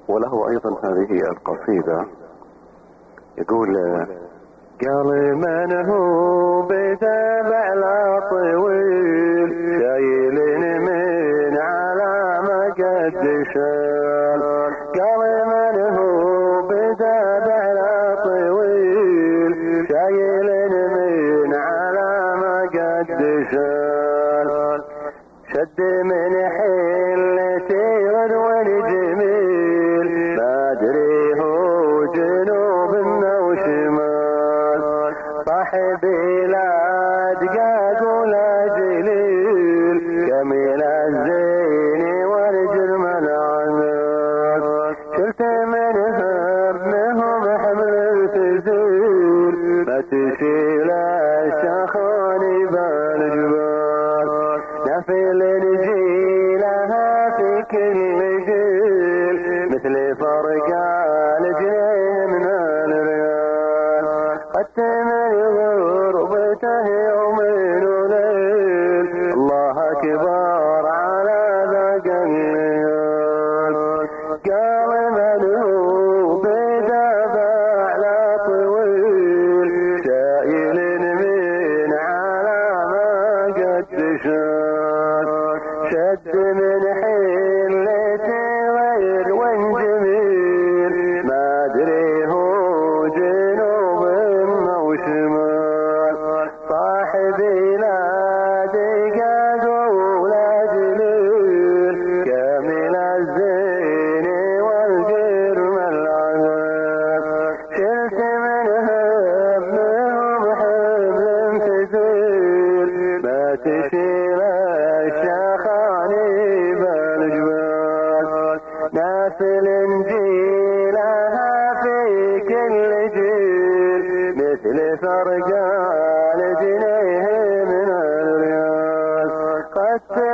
وله أيضا هذه القصيدة، يقول: قال من هو بتابع الطويل شايل من على ما قد شال. قال من هو بتابع الطويل شايل من على ما قد شال. شد من حلتي وذوي جميل ما ادري هو جنوب وشمال. صاحب لا دقاق ولا جليل جميل الزين والجرم العمال. شلت منهم حمل تزيل ما تشيل الشخاني بالجبال. نفل نجيلها في كل جيل مثل فرقان جنيه من الريال. قد تمر غربته يومين وليل الله أكبر على ذاك الليل. قال من هو بدافع لا طويل شايل من على ما قد شال. شد من حلتي غير وانجميل ما ادري هو جنوب وشمال. صاحبي لا دقاق ولا جليل كامل الزين والجرم العذاب. شلت منهم حبل تزيل ما تشيل الشخاني بالجبال. ناس الانجيلها في كل جيل مثل فرقان جنيه من الريال. قد